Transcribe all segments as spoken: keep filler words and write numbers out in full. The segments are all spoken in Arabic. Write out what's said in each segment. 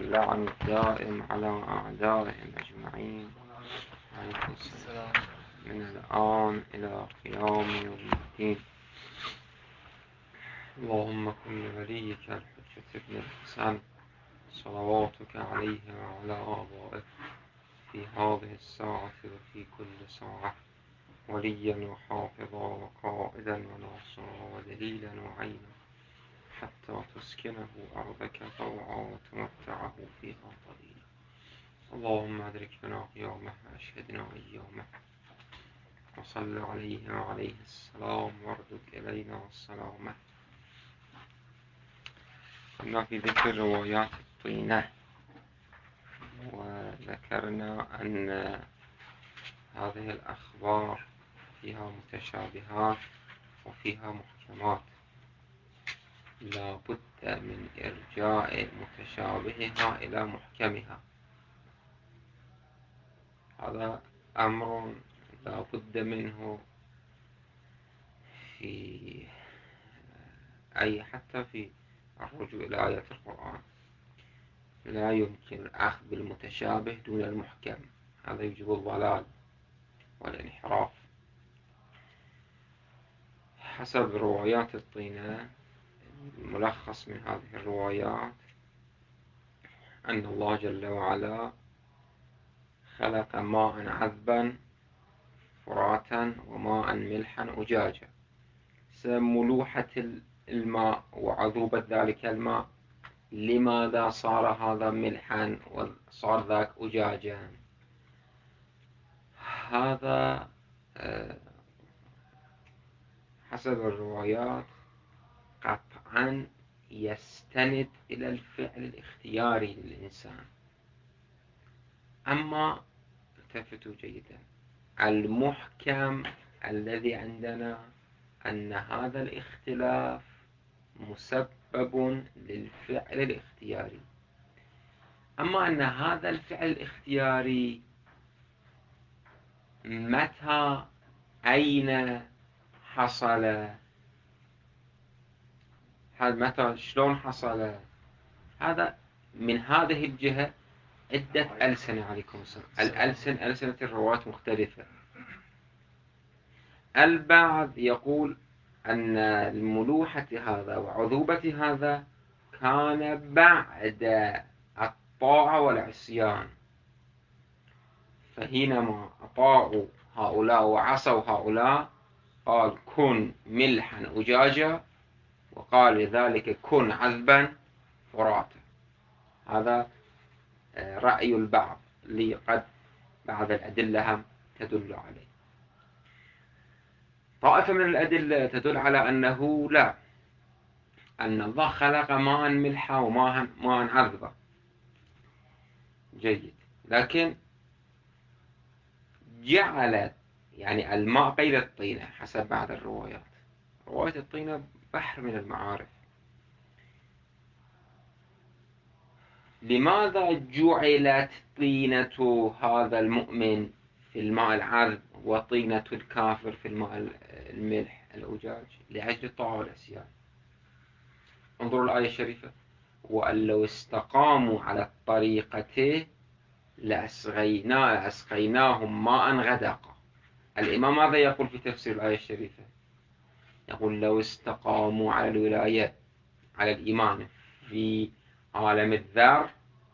واللعن الدائم على أعدائهم أجمعين من الآن إلى قيام يوم الدين. اللهم كن لوليك الحجة ابن الحسن صلواتك عليه وعلى آبائه في هذه الساعة وفي كل ساعة وليا وحافظا وقائدا وناصرا ودليلا وعينا حتى تسكنه أرضك طوعا وتمتعه فيها طويلا. اللهم أدركنا قيامه وأشهدنا أيامه وصل عليه وعليه السلام واردد إلينا السلامة. كنا في ذكر روايات الطينة، وذكرنا أن هذه الأخبار فيها متشابهات وفيها محكمات، لا بد من إرجاع متشابهها إلى محكمها. هذا أمر لا بد منه في أي حتى في الرجوع إلى آيات القرآن. لا يمكن الأخذ بالمتشابه دون المحكم، هذا يوجب الضلال والانحراف. حسب روايات الطينة، الملخص من هذه الروايات أن الله جل وعلا خلق ماء عذبا فراتا وماء ملحا أجاجا. بسبب ملوحة الماء وعذوبة ذلك الماء، لماذا صار هذا ملحا وصار ذاك أجاجا؟ هذا حسب الروايات قطعا يستند إلى الفعل الاختياري للإنسان. أما التفتوا جيدا، المحكم الذي عندنا أن هذا الاختلاف مسبب للفعل الاختياري. أما أن هذا الفعل الاختياري متى أين حصل، متى شلون حصل، هذا من هذه الجهة عدة ألسنة عليكم السلام. الألسن ألسنة الرواة مختلفة. البعض يقول أن الملوحة هذا وعذوبة هذا كان بعد الطاعة والعصيان، فحينما أطاعوا هؤلاء وعصوا هؤلاء قال كن ملحا أجاجا، وقال لذلك كن عذبا فراتا. هذا رأي البعض اللي قد بعض الأدلة هم تدل عليه. طائفة من الأدلة تدل على أنه لا، أن الله خلق ماء ملحا وماء ماء عذبا. جيد، لكن جعل يعني الماء قيد الطينة حسب بعض الروايات. رواية الطينة بحر من المعارف. لماذا جعلت طينة هذا المؤمن في الماء العذب وطينة الكافر في الماء الملح الأجاج؟ لأجل الطاعة والعصيان. انظروا الآية الشريفة: وأن لو استقاموا على الطريقة لأسقينا لأسقيناهم ماء غدقا. الإمام ماذا يقول في تفسير الآية الشريفة؟ يقول لو استقاموا على الولاية على الإيمان في عالم الذر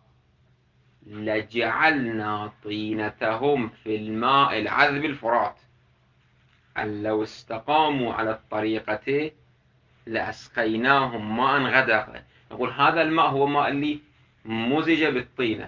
لجعلنا طينتهم في الماء العذب الفرات. أن لو استقاموا على الطريقة لأسقيناهم ماء غدقا. يقول هذا الماء هو ماء اللي مزج بالطينة.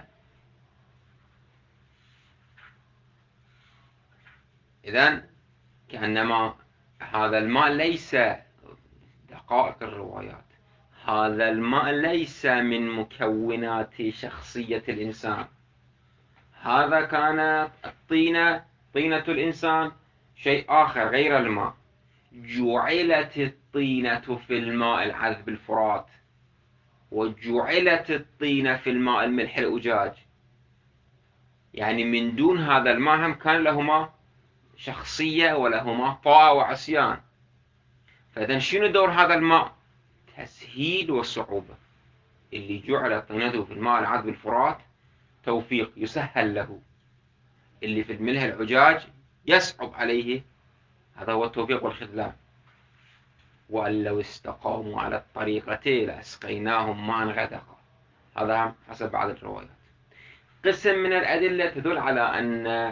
إذن كأنما هذا الماء ليس دقائق الروايات، هذا الماء ليس من مكونات شخصية الإنسان. هذا كانت الطينة، طينة الإنسان شيء آخر غير الماء. جعلت الطينة في الماء العذب الفرات، وجعلت الطينة في الماء الملح الأجاج. يعني من دون هذا الماء هم كان لهما شخصية ولهما طاعة وعصيان. فإذن شنو دور هذا الماء؟ تسهيل وصعوبة. اللي جعل طينته في الماء العذب الفرات توفيق يسهل له، اللي في الملح العجاج يصعب عليه، هذا هو التوفيق والخذلان. وأن لو استقاموا على الطريقتين لأسقيناهم ماء غدقا، هذا حسب بعض الروايات. قسم من الأدلة تدل على أن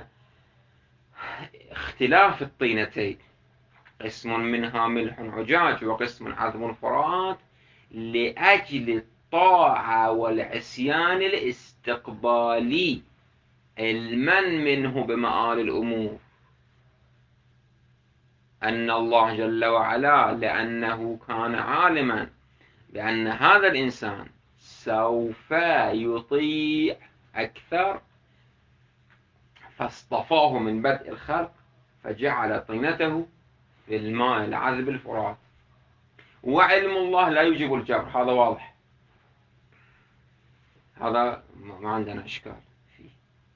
اختلاف الطينتين، قسم منها ملح عجاج وقسم عذب فرات، لأجل الطاعة والعصيان الاستقبالي، المن منه بمآل الأمور، أن الله جل وعلا لأنه كان عالما بأن هذا الإنسان سوف يطيع أكثر، فاصطفاه من بدء الخلق فجعل طينته في الماء العذب الفرات. وعلم الله لا يوجب الجبر، هذا واضح، هذا ما عندنا إشكال فيه.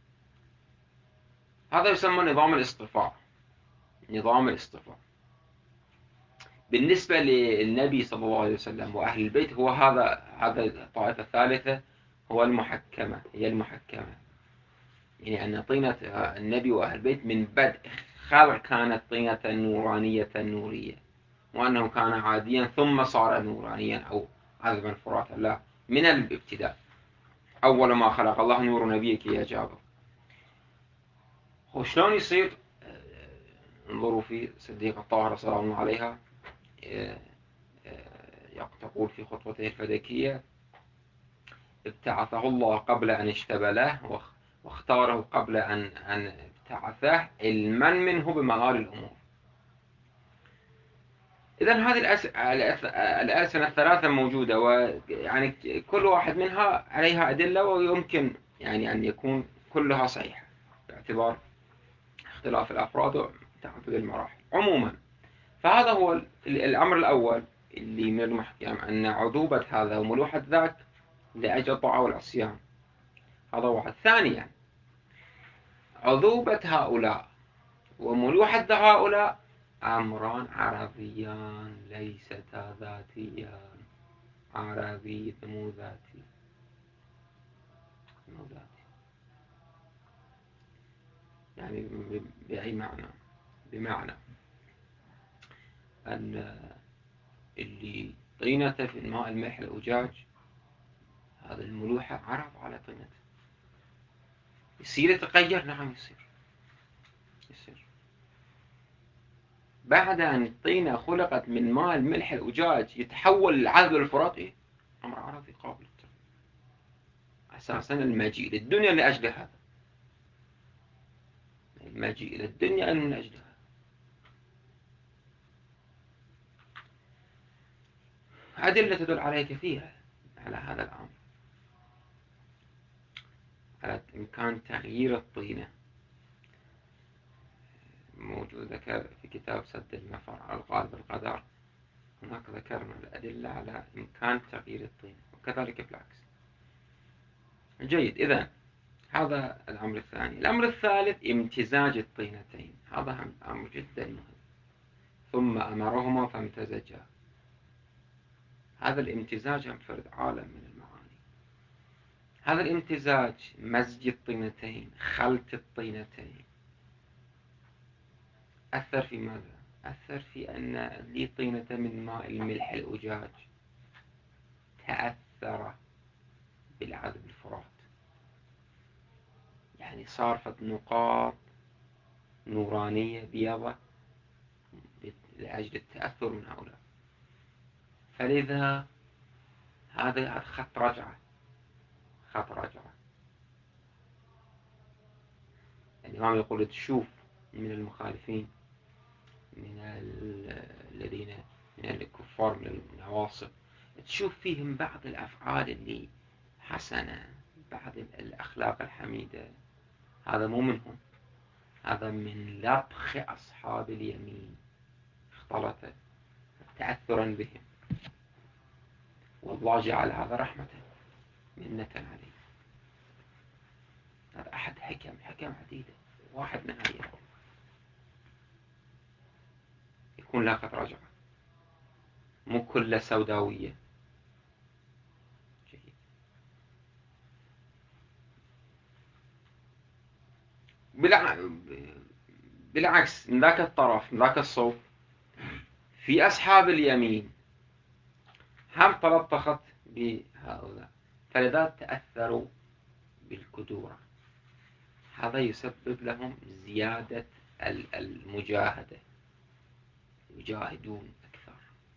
هذا يسمى نظام الاصطفاء. نظام الاصطفاء بالنسبة للنبي صلى الله عليه وسلم وأهل البيت هو هذا هذا الطائفة الثالثة، هو المحكمة، هي المحكمة، يعني أن طينة النبي وأهل البيت من بدء خلق كانت طينة نورانية نورية، وأنه كان عاديا ثم صار نورانيا أو عذبا فراتا، لا، من الابتداء أول ما خلق الله نور نبيك يا جابر. وشلون يصير؟ انظروا في صديقة الطاهرة سلام الله عليها، تقول في خطبته الفدكية: ابتعثه الله قبل أن اشتبله واختاره قبل أن أن ابتعثه، علما منه بمآل الأمور. إذن هذه الألسنة الثلاثة موجودة، ويعني كل واحد منها عليها أدلة، ويمكن يعني أن يكون كلها صحيحة باعتبار اختلاف الأفراد وتعدد المراحل. عموما فهذا هو الأمر الأول اللي من المحكم، أن عذوبة هذا وملوحة ذاك لأجل الطاعة والعصيان، هذا واحد. ثانيا، عذوبة هؤلاء وملوحة هؤلاء أمران عرضيان ليستا ذاتيان. عرضي مو ذاتي، مو ذاتي، يعني بأي معنى؟ بمعنى أن اللي طينته في الماء الملح الأجاج، هذا الملوحة عرض على طينته، يصير يتغير؟ نعم يصير، يصير. بعد أن الطينة خلقت من ماء الملح الأجاج يتحول العذب الفرات، إيه؟ أمر عرضي قابل للتغيير. أساسا المجيء للدنيا لأجل هذا، المجيء إلى الدنيا من أجل هذا. أدلة تدل عليه كثيرة على هذا الأمر، على إمكان تغيير الطينة. موجود ذكر في كتاب سد المفر على الغالب القدر، هناك ذكرنا الأدلة على إمكان تغيير الطينة، وكذلك بالعكس. جيد. إذن هذا الأمر الثاني. الأمر الثالث امتزاج الطينتين، هذا أمر جدا مهم. ثم أمرهما فامتزجا، هذا الامتزاج هم فرد عالم من المعاني. هذا الامتزاج، مزج الطينتين، خلط الطينتين، أثر في ماذا؟ أثر في أن لي طينة من ماء الملح الأجاج تأثر بالعذب الفرات، يعني صارت نقاط نورانية بيضة لأجل التأثر من هؤلاء. فلذا هذا خط رجعة، خط رجعة. الإمام يقول تشوف من المخالفين، من الذين من الكفار، من النواصب، تشوف فيهم بعض الأفعال اللي حسنة، بعض الأخلاق الحميدة، هذا مو منهم، هذا من لطخ أصحاب اليمين، اختلط تأثرا بهم، والله جعل هذا رحمة منة عليه. هذا أحد حكم حكم عديدة، واحد من هذه يكون لا خط رجعة، مو كل سوداوية. جيد. بالعكس من ذاك الطرف، من ذاك الصوب، في أصحاب اليمين هم تلطخت بهؤلاء، فلذا تأثروا بالكدورة. هذا يسبب لهم زيادة المجاهدة، يجاهدون أكثر.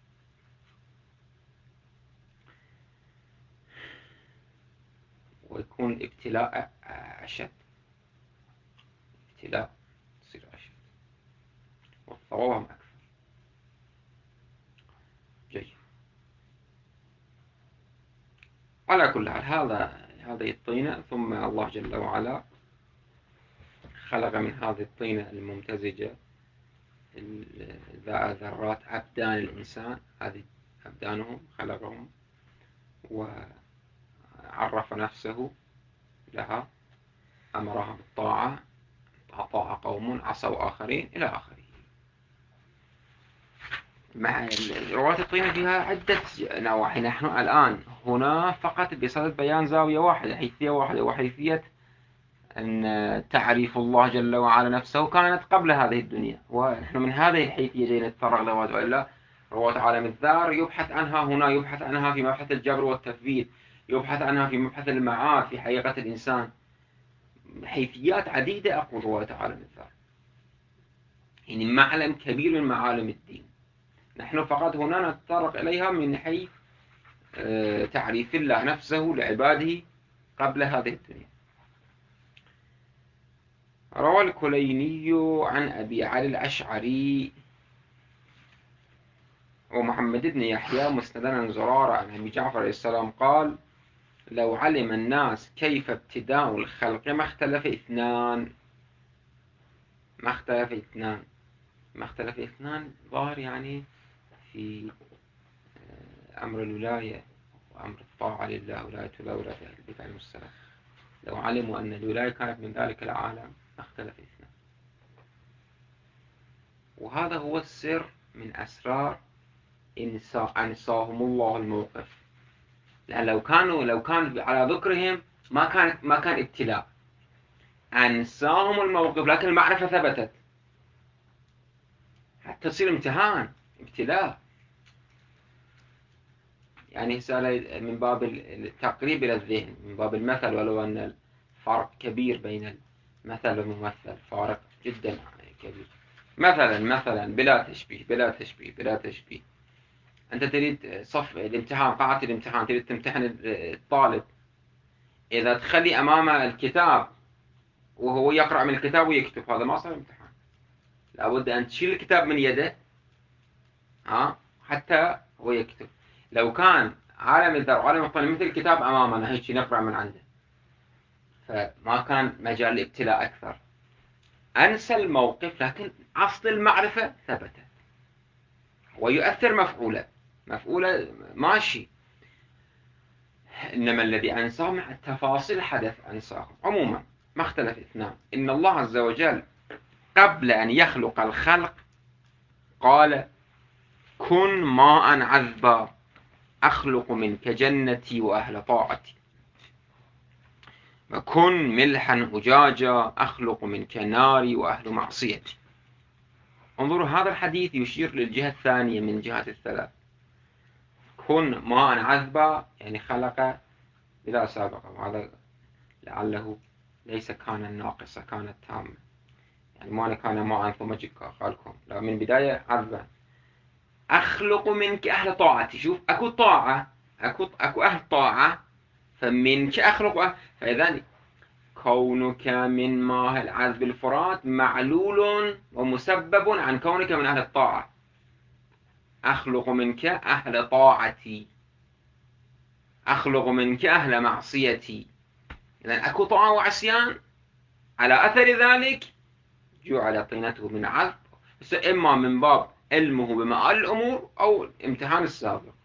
ويكون الابتلاء أشد، ابتلاء تصير أشد والصواب أكثر. جيد. على كل حال هذا هذه الطينة، ثم الله جل وعلا خلق من هذه الطينة الممتزجة ذرات أبدان الإنسان، هذه أبدانهم خلقهم وعرف نفسه لها، أمرها بالطاعة، أطاع قوم عصوا آخرين إلى آخره. مع رواية الطينة فيها عدة نواحي. نحن الآن هنا فقط بصدد بيان زاوية واحدة، حيثية واحدة، وحيثية أن تعريف الله جل وعلا نفسه كانت قبل هذه الدنيا، ونحن من هذه الحيثية جاي نتطرق لها. وإلا رواة عالم الذر يبحث عنها هنا، يبحث عنها في مبحث الجبر والتثبيت، يبحث عنها في مبحث المعاد في حقيقة الإنسان، حيثيات عديدة أقول رواة عالم الذر، يعني معلم كبير من معالم الدين. نحن فقط هنا نتطرق إليها من حيث تعريف الله نفسه لعباده قبل هذه الدنيا. روى الكليني عن أبي علي الأشعري ومحمد بن يحيى مسندا عن زرارة عن أبي جعفر عليه السلام قال: لو علم الناس كيف ابتداء الخلق ما اختلف اثنان. ما اختلف اثنان ما اختلف اثنان ظاهر يعني في أمر الولاية وأمر الطاعة لله، ولاية الله ولاية أهل البيت عليهم السلام. لو علموا أن الولاية كانت من ذلك العالم ما اختلف اثنان. وهذا هو السر من أسرار أنساهم الله الموقف، لأن لو كانوا لو كان على ذكرهم ما كان ما كان ابتلاء. أنساهم الموقف لكن المعرفة ثبتت، حتى تصير امتحان ابتلاء. يعني سأل من باب التقريب إلى الذهن، من باب المثل، ولو أن الفرق كبير بين المثل والممثل، فارق جدا كبير. مثلا مثلا بلا تشبيه بلا تشبيه بلا تشبيه أنت تريد صف الامتحان، قاعة الامتحان، تريد تمتحن الطالب، إذا تخلي أمامه الكتاب وهو يقرأ من الكتاب ويكتب، هذا ما صار امتحان. لابد أن تشيل الكتاب من يده ها حتى هو يكتب. لو كان عالم الذر وعالم الطين مثل الكتاب أمامنا هيك نقرأ من عنده، فما كان مجال الابتلاء أكثر. أنسى الموقف لكن أصل المعرفة ثبتت، ويؤثر مفعولة مفعولة ماشي. إنما الذي أنساه مع تفاصيل حدث أنساه. عموما ما اختلف اثنان. إن الله عز وجل قبل أن يخلق الخلق قال: كن ماء عذبا أخلق منك جنتي وأهل طاعتي، وكن ملحا أجاجا أخلق منك ناري وأهل معصيتي. انظروا هذا الحديث يشير للجهة الثانية من جهات الثلاث. كن ماء عذبا يعني خلق بلا سابقة، وهذا لعله ليس كان ناقصة، كانت تامة. يعني ما كان ماء ثم جكا خالكم، لا من بداية عذبا. أخلق منك أهل طاعتي. شوف أكو طاعة، أكو, أكو أهل طاعة، فمنك أخلق. فإذا كونك من ماء العذب الفرات معلول ومسبب عن كونك من أهل الطاعة. أخلق منك أهل طاعتي، أخلق منك أهل معصيتي. إذا أكو طاعة وعصيان، على أثر ذلك جعل طينته من عذب، إما من باب علمه بمآل الأمور أو امتحان السابق.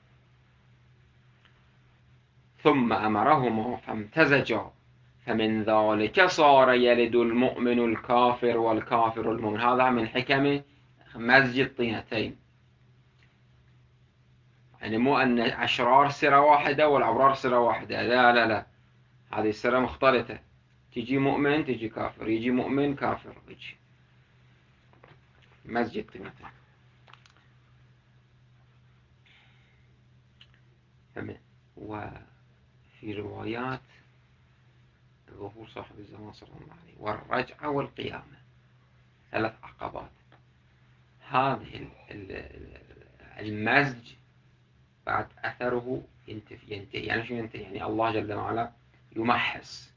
ثم أمرهما فامتزجا، فمن ذلك صار يلد المؤمن الكافر والكافر المؤمن. هذا من حكم مزج الطينتين، يعني مو أن أشرار سرة واحدة والأبرار سرة واحدة، لا لا لا، هذه السرة مختلطة، تجي مؤمن تجي كافر، يجي مؤمن كافر، يجي مسجد مثلا. وفي روايات ظهور صاحب الزمان صلى الله عليه والرجعة والقيامة، ثلاث عقبات. هذه المزج بعد أثره ينتهي. يعني شو ينتهي؟ يعني الله جل وعلا يمحص،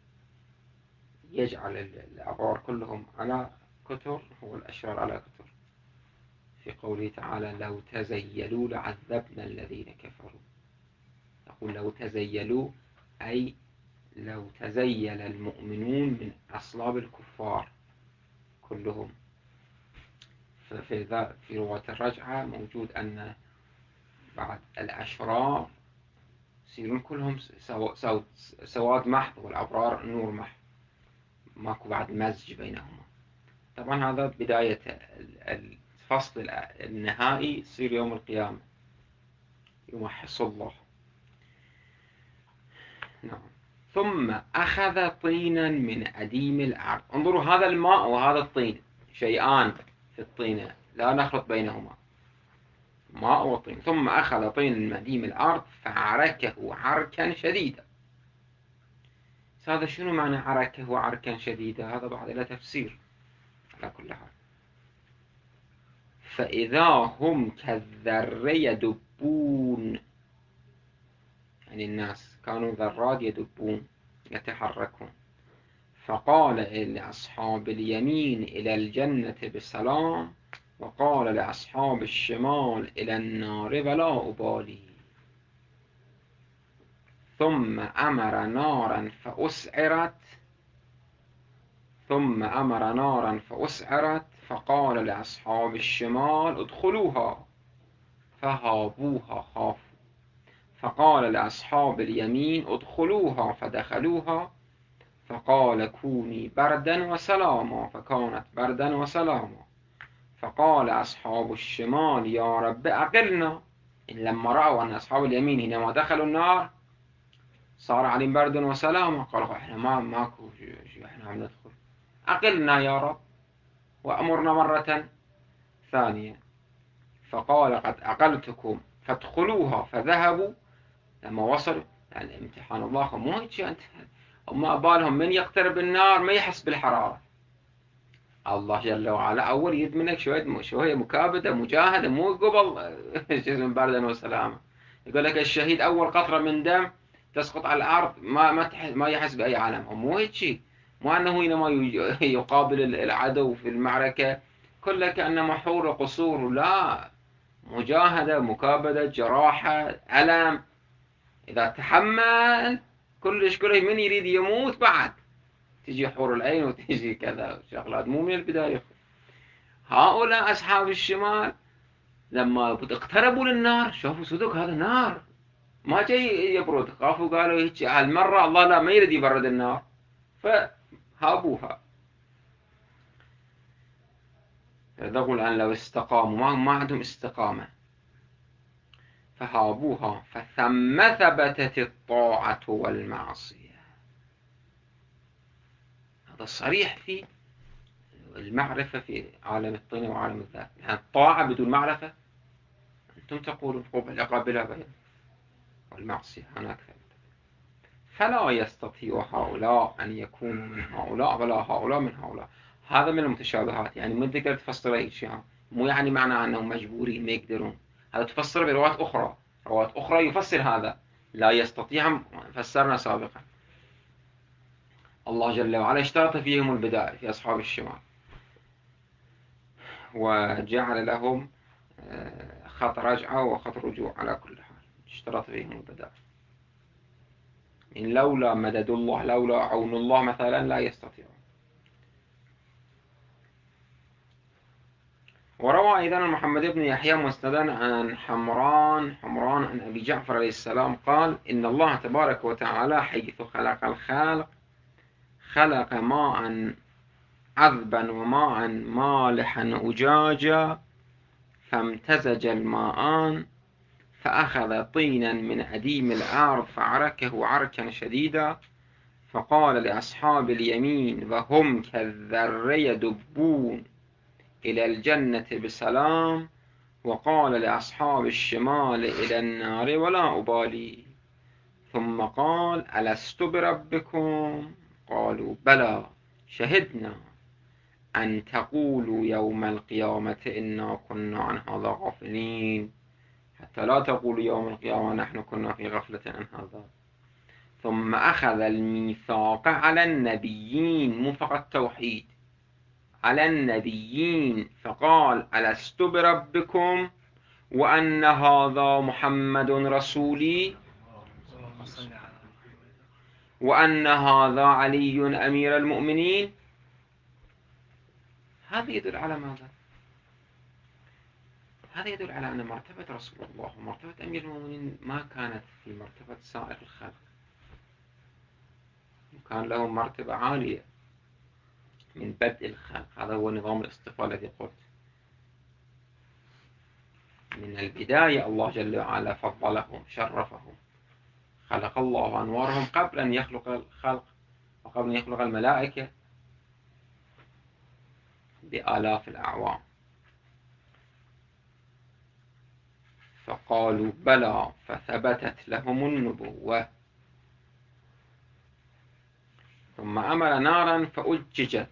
يجعل الأبرار كلهم على كتر والأشرار على كتر. في قوله تعالى لو تزيلوا لعذبنا الذين كفروا. يقول لو تزيلوا أي لو تزيل المؤمنون من أصلاب الكفار كلهم. ففي في رواية الرجعة موجود أن بعد الأشرار يصيرون كلهم سواد محض والأبرار نور محض، ماكو بعد مزج بينهما. طبعا هذا بداية الفصل النهائي يصير يوم القيامة، يمحص الله. نعم. ثم أخذ طينا من أديم الأرض. انظروا، هذا الماء وهذا الطين شيئان في الطينة لا نخلط بينهما، ماء وطين. ثم أخذ طين من أديم الأرض فعركه عركا شديدا. هذا شنو معنى عركه عركا شديدا؟ هذا بعد له تفسير على كل حال. فإذا هم كالذر يدبون، يعني الناس كانوا ذرات يدبون يتحركون. فقال لأصحاب اليمين إلى الجنة بسلام، وقال لأصحاب الشمال إلى النار ولا أبالي. ثم أمر نارا فأسعرت ثم أمر نارا فأسعرت فقال لأصحاب الشمال ادخلوها فهابوها خافوا. فقال لأصحاب اليمين ادخلوها فدخلوها فقال كوني بردا وسلاما فكانت بردا وسلاما. فقال أصحاب الشمال يا رب أقلنا. إن لما رأوا أن أصحاب اليمين حينما دخلوا النار صار عليهم برد وسلاما، قالوا إحنا ما ماكو شيء، إحنا عم ندخل، أقلنا يا رب وأمرنا مرة ثانية. فقال قد أقلتكم فادخلوها فذهبوا. لما وصلوا، يعني امتحان الله مو هيك، أنت وما بالهم من يقترب النار ما يحس بالحرارة. الله جل وعلا أول يد منك شوية شوية مكابدة مجاهدة، مو قبل جسم بردا وسلامة. يقول لك الشهيد أول قطرة من دم تسقط على الأرض ما ما ما يحس بأي علم. مو هيك شيء، مو أنه حينما يقابل العدو في المعركة كله كأنه حور وقصور، لا، مجاهدة مكابدة جراحة ألم. إذا تحمل كلش كله من يريد يموت بعد تجي حور العين وتجي كذا شغلات مو من البداية. هؤلاء أصحاب الشمال لما اقتربوا للنار شافوا صدق هذا نار، ما جاي يبرد، خافوا قالوا هيك هالمرة الله لا ما يريد يبرد النار فهابوها. يقول أن لو استقاموا ما, ما عندهم استقامة فهابوها فثم ثبتت الطاعة والمعصية. هذا صريح في المعرفة في عالم الطين وعالم الذات. يعني الطاعة بدون معرفة أنتم تقولون قبل بلا بيان، والمعصية هناك. فلا يستطيع هؤلاء أن يكونوا من هؤلاء ولا هؤلاء من هؤلاء. هذا من المتشابهات، يعني ما تقدر تفسر أي شيء، مو يعني معنى أنهم مجبورين ما يقدرون. هذا تفسر بروايات أخرى، روايات أخرى يفسر هذا لا يستطيع، فسرنا سابقا. الله جل وعلا اشترط فيهم البداية في أصحاب الشمال، وجعل لهم خط رجعة وخط رجوع على كل حال، اشترط فيهم البداية. إن لولا مدد الله لولا عون الله مثلا لا يستطيعون. وروى أيضا محمد بن يحيى مسندا عن حمران حمران عن أبي جعفر عليه السلام قال إن الله تبارك وتعالى حيث خلق الخلق خلق ماء عذبا وماء مالحا أجاجا فامتزج الماءان فأخذ طينا من أديم الأرض فعركه عركا شديدا فقال لأصحاب اليمين وهم كالذر يدبون إلى الجنة بسلام، وقال لأصحاب الشمال إلى النار ولا أبالي. ثم قال ألست بربكم؟ قالوا بلى شهدنا أن تقولوا يوم القيامة إنا كنا عن هذا غافلين، حتى لا تقولوا يوم القيامة نحن كنا في غفلة عن هذا. ثم أخذ الميثاق على النبيين، مو فقط توحيد، على النبيين، فقال ألست بربكم وأن هذا محمد رسولي وأن هذا علي أمير المؤمنين. هذا يدل على ماذا؟ هذا يدل على أن مرتبة رسول الله ومرتبة أمير المؤمنين ما كانت في مرتبة سائر الخلق، كان لهم مرتبة عالية من بدء الخلق. هذا هو نظام الاصطفاء الذي قلت من البداية. الله جل وعلا فضلهم شرفهم، خلق الله أنوارهم قبل أن يخلق الخلق وقبل أن يخلق الملائكة بآلاف الأعوام. فقالوا بلى فثبتت لهم النبوة. ثم أمر نارا فأججت.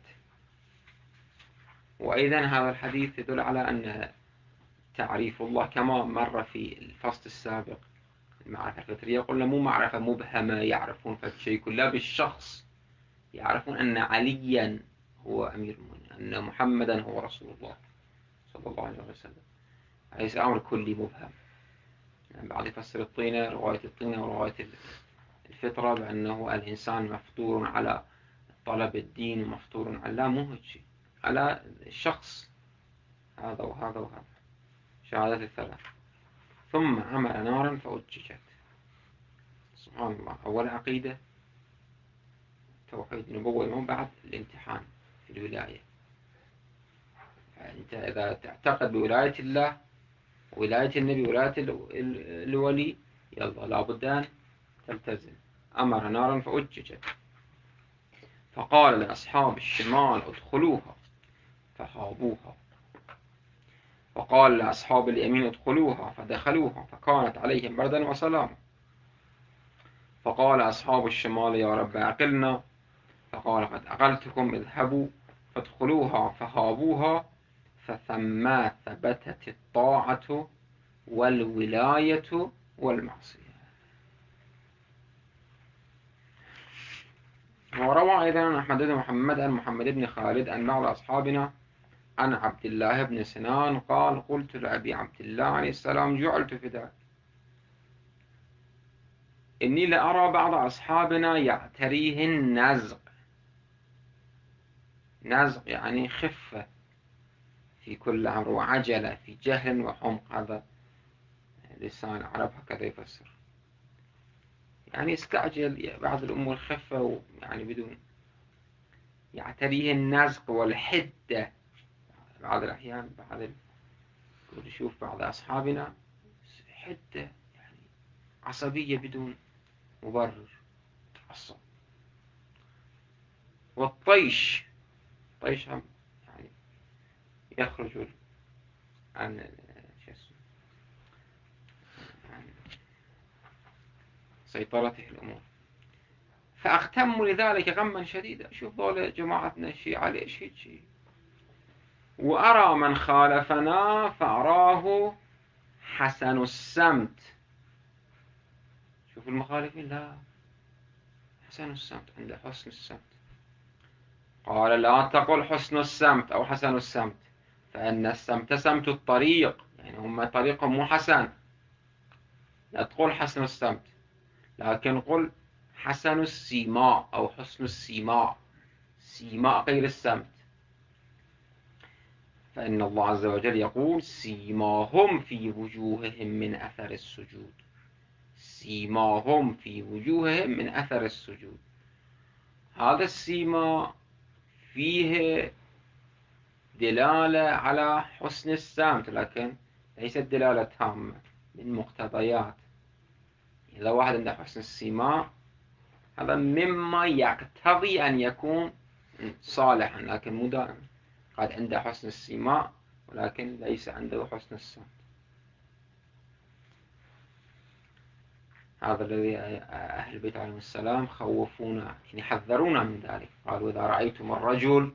وأيضا هذا الحديث يدل على أن تعريف الله كما مر في الفصل السابق المعرفة الفطرية، قلنا مو معرفة مبهمة يعرفون فالشيء كله بالشخص، يعرفون أن عليا هو أمير المؤمنين، أن محمدا هو رسول الله صلى الله عليه وسلم. ليس أمر كلي مبهم. يعني بعض يفسر الطينة، رواية الطينة ورواية الفطرة، بأنه الإنسان مفطور على طلب الدين ومفطور على، لا مو هيك، على الشخص هذا وهذا وهذا، شهادة الثلاث. ثم عمل نارا فأججت. سبحان الله. أول عقيدة توحيد النبوة، ومن بعد الامتحان في الولاية. أنت إذا تعتقد بولاية الله ولاية النبي ولاية الولي، يلا لابد أن تلتزم. أمر نارا فأججت. فقال لأصحاب الشمال ادخلوها فهابوها، وقال لأصحاب اليمين ادخلوها فدخلوها فكانت عليهم بردا وسلاما. فقال أصحاب الشمال يا رب أعقلنا، فقال قد أقلتكم، اذهبوا فادخلوها فهابوها، فثم ثبتت الطاعة والولاية والمعصية. وروى أيضا عن أحمد بن محمد عن محمد بن خالد أن بعض أصحابنا عن عبد الله بن سنان قال قلت لأبي عبد الله عليه السلام جعلت فداك، إني لأرى بعض أصحابنا يعتريه النزق. نزق يعني خفة في كل أمر، وعجلة في جهل وحمق. هذا لسان العرب هكذا يفسر، يعني يستعجل بعض الأمور خفة، يعني بدون. يعتريه النزق والحدة. بعض الأحيان بعض يشوف بعض أصحابنا حدة، يعني عصبية بدون مبرر، تعصب. والطيش، طيش هم يعني يخرج عن عن سيطرته الأمور. فأغتم لذلك غما شديدا. شوف ذول جماعتنا الشيعة ليش هيك شيء. وأرى من خالفنا فأراه حسن السمت. شوف المخالفين، لا، حسن السمت، عنده حسن السمت. قال لا تقل حسن السمت أو حسن السمت، فإن السمت سمت الطريق، يعني هم طريقهم مو حسن. لا تقول حسن السمت، لكن قل حسن السيماء أو حسن السيماء، سيماء غير السمت. فإن الله عز وجل يقول سيماهم في وجوههم من أثر السجود. سيماهم في وجوههم من أثر السجود. هذا السيما فيه دلالة على حسن السمت، لكن ليست دلالة تامة من مقتضيات. إذا واحد عنده حسن السيماء هذا مما يقتضي أن يكون صالحا، لكن مو دائما. قد عنده حسن السماع ولكن ليس عنده حسن الصوت. هذا الذي أهل البيت عليهم السلام خوفونا، يحذرونا من ذلك. قالوا إذا رأيتم الرجل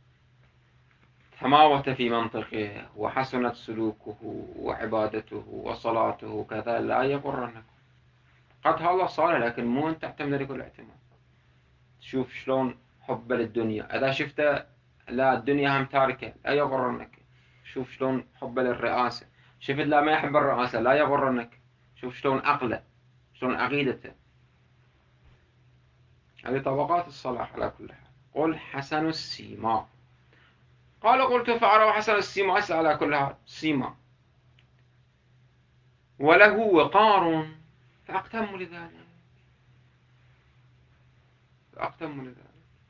تماوت في منطقه وحسنت سلوكه وعبادته وصلاته كذا لا يغرنكم. قد هذا صالح لكن مو أن تعتمد لكل الاعتماد. تشوف شلون حب للدنيا، إذا شفته لا الدنيا هم تاركة لا يغرنك. شوف شلون حب للرئاسة، شفت لا ما يحب الرئاسة لا يغرنك. شوف شلون عقله، شلون عقيدته. هذه طبقات الصلاح على كل حال. قل حسن السيماء. قال قلت فأرى حسن السيماء، أسأل على كل حال سيماء وله وقار فأقتم لذلك، فأقتم لذلك.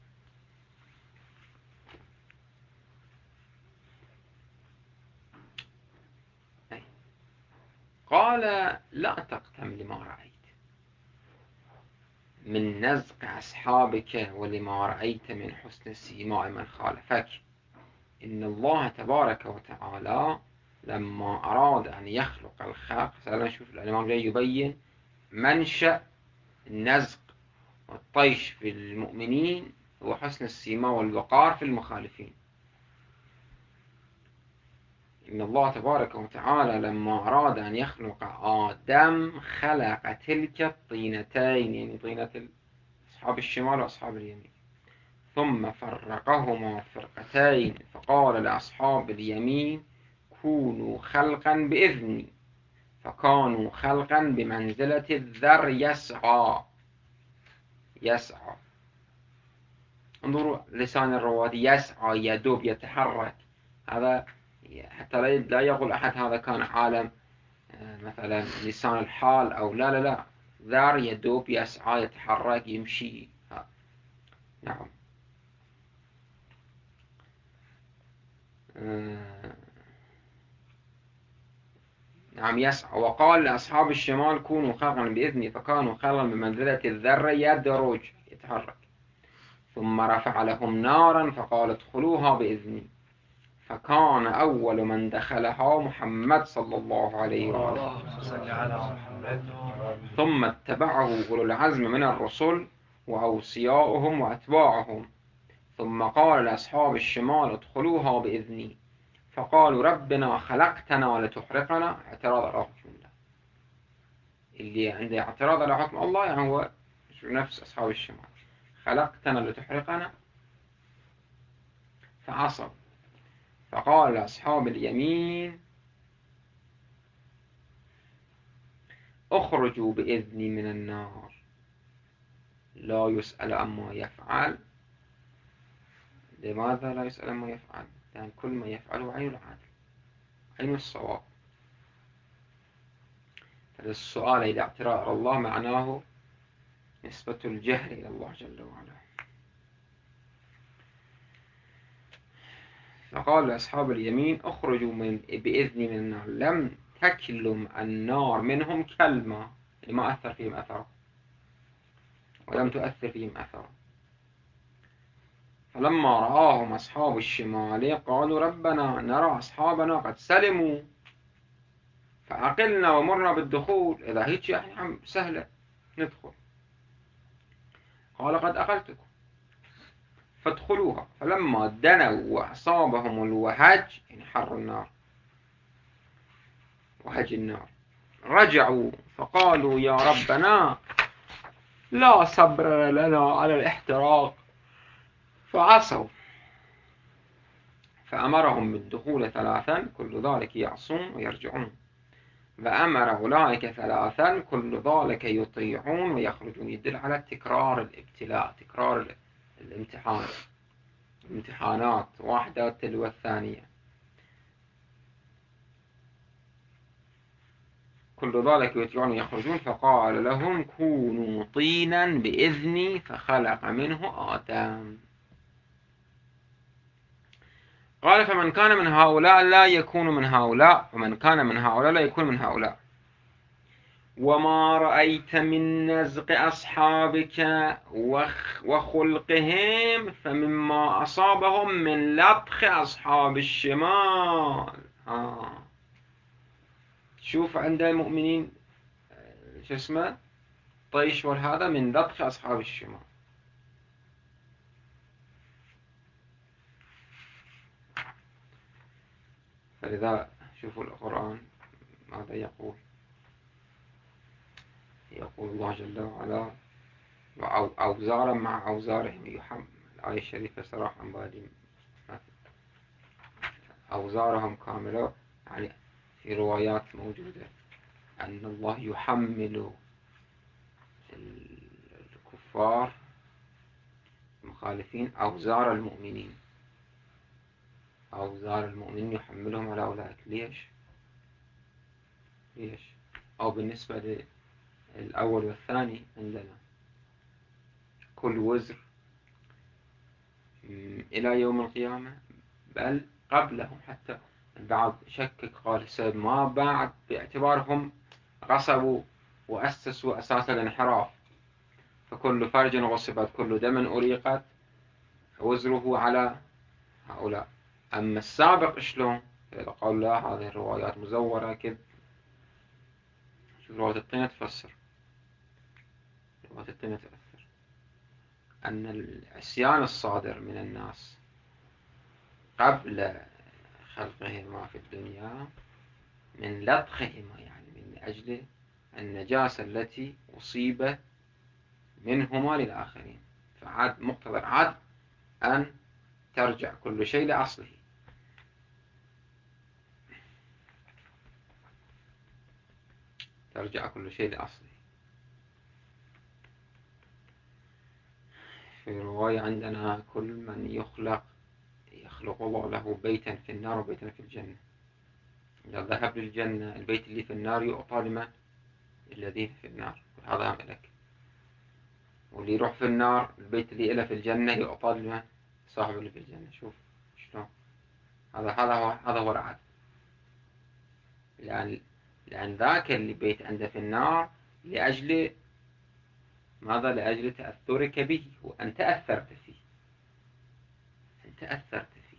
أي. قال لا تقتم لما رأيت من نزق أصحابك ولما رأيت من حسن السيماء من خالفك. إن الله تبارك وتعالى لما أراد أن يخلق الخلق، سألنا نشوف الإمام جاي يبين منشأ النزق والطيش في المؤمنين وحسن السيماء والوقار في المخالفين. إن الله تبارك وتعالى لما أراد أن يخلق آدم خلق تلك الطينتين، يعني طينة أصحاب الشمال وأصحاب اليمين، ثم فرقهما فرقتين فقال لأصحاب اليمين كونوا خلقا بإذني، فكانوا خلقا بمنزلة الذر يسعى. يسعى، انظروا لسان الرواد، يسعى يدوب يتحرك. هذا حتى لا يقول أحد هذا كان عالم مثلا لسان الحال أو لا لا لا، ذر يدوب يسعى يتحرك يمشي. نعم. نعم يسعى. وقال لأصحاب الشمال كونوا خلقا بإذني، فكانوا خلقا بمنزلة الذر يدرج يتحرك. ثم رفع لهم نارا فقال ادخلوها بإذني، فكان أول من دخلها محمد صلى الله عليه وسلم، ثم اتبعه أولو العزم من الرسل وأوصياؤهم وأتباعهم. ثم قال لأصحاب الشمال ادخلوها بإذني، فقالوا ربنا خلقتنا لتحرقنا. اعتراض على حكم الله. اللي عنده اعتراض على حكم الله يعني هو نفس أصحاب الشمال، خلقتنا لتحرقنا فعصوا. فقال لأصحاب اليمين اخرجوا بإذني من النار لا يسأل عما يفعل. لماذا لا يسأل عما يفعل؟ لأن كل ما يفعله عين العدل، عين الصواب. فالسؤال إلى اعتراض على الله معناه نسبة الجهل إلى الله جل وعلا. فقال لأصحاب اليمين اخرجوا من بإذني من النار. لم تكلم النار منهم كلمة، ما أثر فيهم أثر ولم تؤثر فيهم أثر. فلما رآهم أصحاب الشمال قالوا ربنا نرى أصحابنا قد سلموا فعقلنا ومرنا بالدخول. إذا هيك يعني سهلة ندخل. قال قد أقلتكم فادخلوها. فلما دنوا وأصابهم الوهج، يعني حر النار، وهج النار، رجعوا فقالوا يا ربنا لا صبر لنا على الاحتراق، فعصوا. فأمرهم بالدخول ثلاثا كل ذلك يعصون ويرجعون، فأمر أولئك ثلاثا كل ذلك يطيعون ويخرجون. يدل على تكرار الابتلاء، تكرار الامتحان، امتحانات واحدة تلو الثانية. كل ذلك يطيعون ويخرجون. فقال لهم كونوا طينا بإذني فخلق منه آدم. قال فمن كان من هؤلاء لا يكون من هؤلاء، ومن كان من هؤلاء لا يكون من هؤلاء. وما رأيت من نزق أصحابك وخلقهم فمما أصابهم من لطخ أصحاب الشمال. آه. شوف عند المؤمنين شو اسمه طيش هذا من لطخ أصحاب الشمال. فلذا شوفوا القرآن ماذا يقول. يقول الله جل وعلا أوزارا مع أوزارهم يحمل. الآية الشريفة صراحة بالي أوزارهم كاملة، يعني في روايات موجودة أن الله يحمل الكفار المخالفين أوزار المؤمنين. أوزار المؤمنين يحملهم على أولئك. ليش؟ ليش؟ أو بالنسبة للأول والثاني عندنا كل وزر إلى يوم القيامة، بل قبلهم حتى. البعض شكك قال السبب ما بعد باعتبارهم غصبوا وأسسوا أساس الانحراف، فكل فرج غصبت كل دم أريقت وزره على هؤلاء. أما السابق شلون؟ إذا قالوا لا هذه الروايات مزورة كذب. شوف رواية الطينة تفسر، رواية الطينة تأثر أن العصيان الصادر من الناس قبل خلقهما في الدنيا من لطخهما، يعني من أجل النجاسة التي أصيبت منهما للآخرين، فعاد مقتضى العدل أن ترجع كل شيء لأصله. ترجع كل شيء لأصله. في رواية عندنا كل من يخلق يخلق الله له بيتا في النار وبيتا في الجنة. إذا ذهب للجنة البيت اللي في النار يعطى لمن؟ الذين في النار، هذا ملك. واللي يروح في النار البيت اللي إله في الجنة يعطى لمن؟ صاحب اللي في الجنة. شوف شلون هذا هذا هو هذا هو العدل. لأن لأن ذاك اللي بيت عنده في النار لأجل ماذا؟ لأجل تأثرك به، وأنت أثرت فيه. أنت أثرت فيه.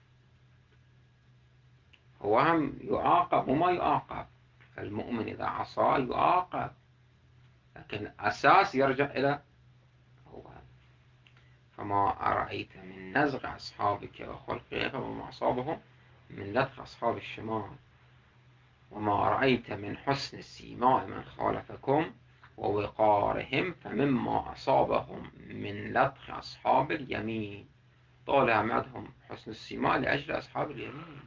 هو هم يعاقب وما يعاقب. المؤمن إذا عصى يعاقب، لكن أساس يرجع إلى هو. فما أرأيت من نزغ أصحابك وخلقهم فما أصابهم من لدغ أصحاب الشمال، وما رأيت من حسن السيماء من خالفكم ووقارهم فمما أصابهم من لدغ أصحاب اليمين. طالع معهم حسن السيماء لأجل أصحاب اليمين.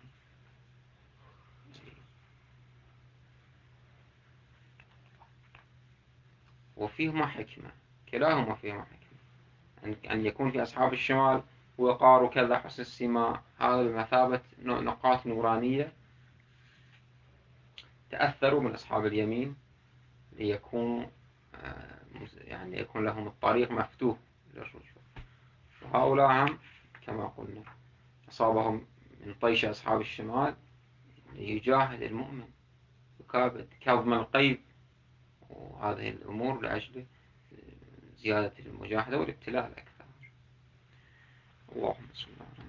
وفيهما حكمة، كلاهما فيهما حكمة. أن يكون في أصحاب الشمال وقار كذا حسن السيماء، هذا بمثابة نقاط نورانية تأثروا من أصحاب اليمين ليكونوا يعني يكون لهم الطريق مفتوح للرجوع. وهؤلاء هم كما قلنا أصابهم من طيش أصحاب الشمال ليجاهد المؤمن يكابد كظم القيد وهذه الأمور لأجل زيادة المجاهدة والابتلاء الأكثر. اللهم صل على